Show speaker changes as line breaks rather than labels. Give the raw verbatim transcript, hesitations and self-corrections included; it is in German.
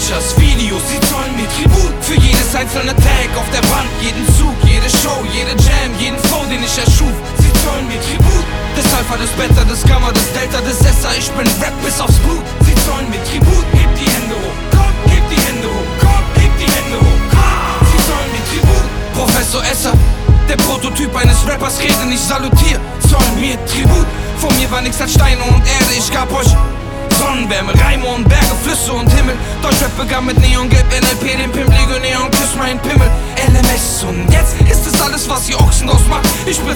Features, Videos, sie zollen mir Tribut. Für jedes einzelne Tag auf der Wand, jeden Zug, jede Show, jede Jam, jeden Flow, den ich erschuf. Sie zollen mir Tribut. Das Alpha, das Beta, das Gamma, das Delta, das Essa, ich bin Rap bis aufs Blut. Sie zollen mir Tribut. Heb die Hände hoch, komm, heb die Hände hoch, komm, heb die Hände hoch. Sie zollen mir Tribut. Professor Esser, der Prototyp eines Rappers, rede nicht, salutier, zollen mir Tribut. Vor mir war nichts als Steine und Erde, ich gab euch Sonnenwärme, Reime und Berge, Flüsse und Himmel. Deutschrap begann mit Neongelb, N L P, den Pimmel, Neon, küss mein Pimmel, L M S. Und jetzt ist es alles, was ihr Ochsen draus macht. Ich bin